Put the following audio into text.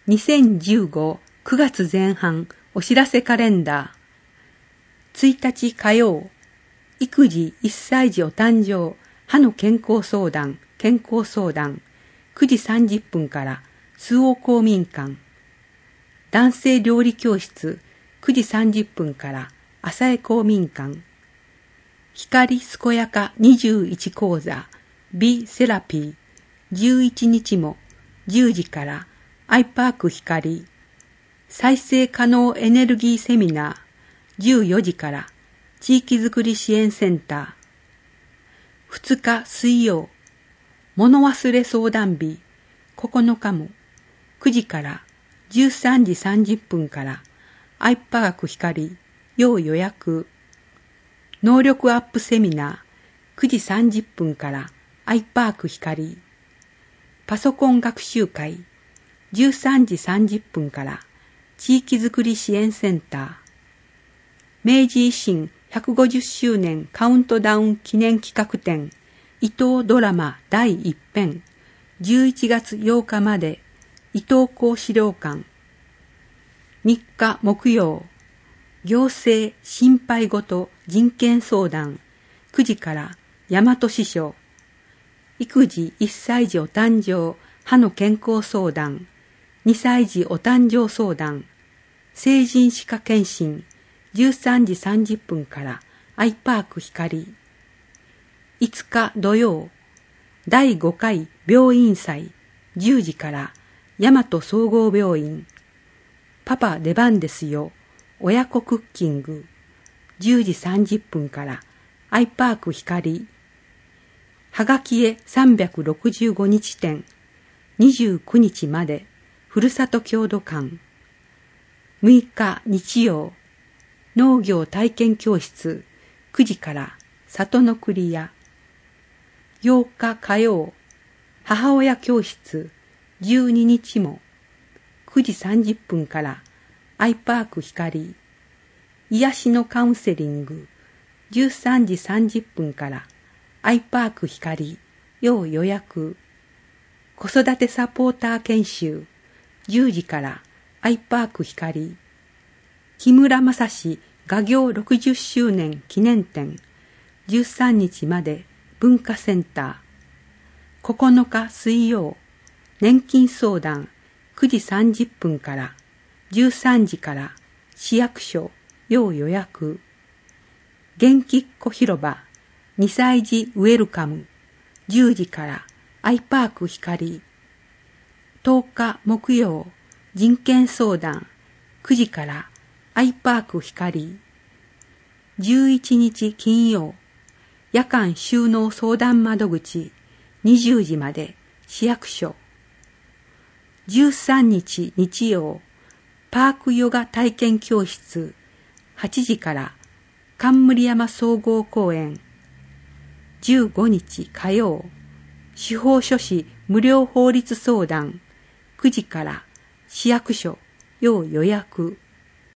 2015-9月前半お知らせカレンダー。1日火曜、育児1歳児お誕生、歯の健康相談、9時30分から周防公民館。男性料理教室、9時30分から浅江公民館。光健やか21講座、美セラピー、11日も10時からアイパーク光。再生可能エネルギーセミナー、14時から地域づくり支援センター。2日水曜、物忘れ相談日、9日も9時から13時30分からアイパーク光、要予約。能力アップセミナー、9時30分からアイパーク光。パソコン学習会、13時30分から地域づくり支援センター。明治維新150周年カウントダウン記念企画展、伊藤ドラマ第1編、11月8日まで、伊藤公資料館。3日木曜、行政心配事人権相談、9時から大和支所。育児1歳児お誕生、歯の健康相談、2歳児お誕生相談、成人歯科検診、13時30分からアイパーク光。5日土曜、第5回病院祭、10時から大和総合病院。パパ出番ですよ、親子クッキング、10時30分からアイパーク光。はがきへ365日展、29日まで、ふるさと郷土館。6日日曜、農業体験教室、9時から里の栗屋。8日火曜、母親教室、12日も、9時30分からアイパーク光。癒しのカウンセリング、13時30分からアイパーク光、要予約。子育てサポーター研修、10時からアイパーク光。木村正史画業60周年記念展、13日まで文化センター。9日水曜、年金相談、9時30分から13時から市役所、要予約。元気っ子広場、2歳児ウェルカム、10時からアイパーク光。10日木曜、人権相談、9時からアイパーク光。11日金曜、夜間収納相談窓口、20時まで市役所。13日日曜、パークヨガ体験教室、8時から冠山総合公園。15日火曜、司法書士無料法律相談、9時から市役所、要予約。